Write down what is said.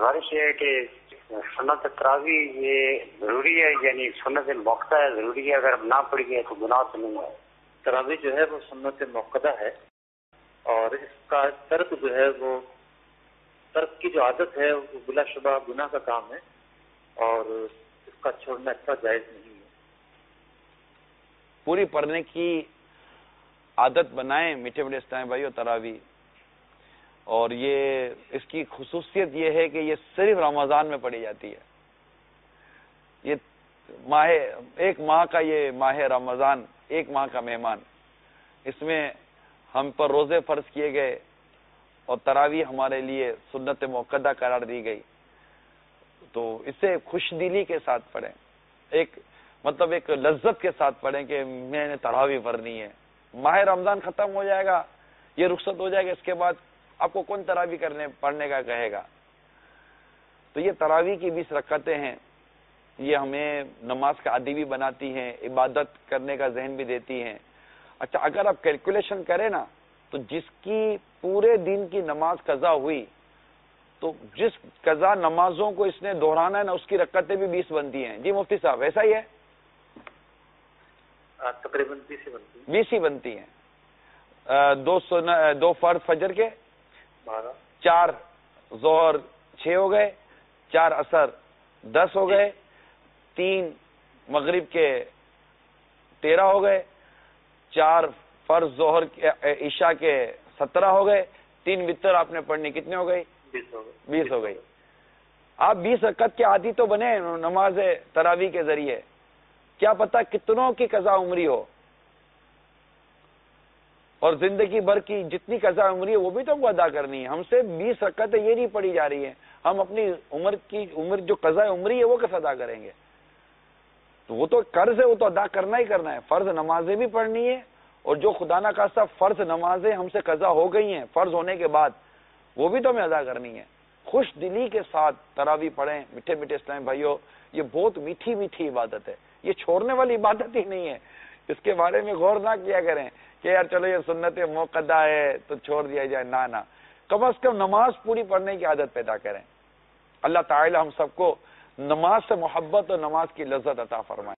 گزارش یہ ہے کہ سنت تراوی یہ ضروری ہے، یعنی سنت موقع ہے، ضروری ہے، اگر نہ پڑی گئی تو گناہ تو نہیں ہے؟ تراوی جو ہے وہ سنت موقع ہے، اور اس کا ترک جو ہے وہ ترک کی جو عادت ہے وہ بلا شبہ گناہ کا کام ہے، اور اس کا چھوڑنا اچھا جائز نہیں ہے۔ پوری پڑھنے کی عادت بنائیں میٹھے میٹھے اسلام بھائی اور تراوی، اور یہ اس کی خصوصیت یہ ہے کہ یہ صرف رمضان میں پڑھی جاتی ہے۔ یہ ایک ماہ کا یہ ماہ رمضان، ایک ماہ کا مہمان، اس میں ہم پر روزے فرض کیے گئے اور تراوی ہمارے لیے سنت موقدہ قرار دی گئی، تو اسے خوش دلی کے ساتھ پڑھیں، ایک لذت کے ساتھ پڑھیں کہ میں نے تراوی پڑھنی ہے۔ ماہ رمضان ختم ہو جائے گا، یہ رخصت ہو جائے گا، اس کے بعد آپ کو کون تراوی پڑھنے کا کہے گا؟ تو یہ تراوی کی 20 رکعتیں ہیں، یہ ہمیں نماز کا عادی بھی بناتی ہیں، عبادت کرنے کا ذہن بھی دیتی ہیں۔ اچھا، اگر آپ کیلکولیشن کریں نا تو جس کی پورے دن کی نماز قضا ہوئی، تو جس قضا نمازوں کو اس نے دہرانا ہے نا، اس کی رکعتیں بھی 20 بنتی ہیں۔ جی مفتی صاحب، ایسا ہی ہے؟ تقریباً 20 ہی بنتی ہیں۔ دو فرض فجر کے 4، ظہر 6 ہو گئے، 4 عصر 10 ہو گئے، 3 مغرب کے 13 ہو گئے، 4 فرض ظہر عشاء کے 17 ہو گئے، 3 وتر آپ نے پڑھنی، کتنے ہو گئی؟ 20 ہو گئی۔ آپ 20 رکعت کے عادی تو بنے نماز تراوی کے ذریعے، کیا پتہ کتنوں کی قضا عمری ہو، اور زندگی بھر کی جتنی قضا عمری ہے وہ بھی تو ہم کو ادا کرنی ہے۔ ہم سے 20 رکعتیں یہ نہیں پڑھی جا رہی ہیں، ہم اپنی عمر جو قضا عمری ہے وہ کیسے ادا کریں گے؟ تو وہ تو قرض ہے، وہ تو ادا کرنا ہی کرنا ہے۔ فرض نمازیں بھی پڑھنی ہے، اور جو خدا نہ خواستہ فرض نمازیں ہم سے قضا ہو گئی ہیں فرض ہونے کے بعد، وہ بھی تو ہمیں ادا کرنی ہے۔ خوش دلی کے ساتھ تراوی پڑھیں میٹھے میٹھے اسلام بھائیوں، یہ بہت میٹھی میٹھی عبادت ہے، یہ چھوڑنے والی عبادت ہی نہیں ہے۔ اس کے بارے میں غور نہ کیا کریں کہ یار چلو یہ سنت موقدہ ہے تو چھوڑ دیا جائے، نہ کم از کم نماز پوری پڑھنے کی عادت پیدا کریں۔ اللہ تعالی ہم سب کو نماز سے محبت اور نماز کی لذت عطا فرمائے۔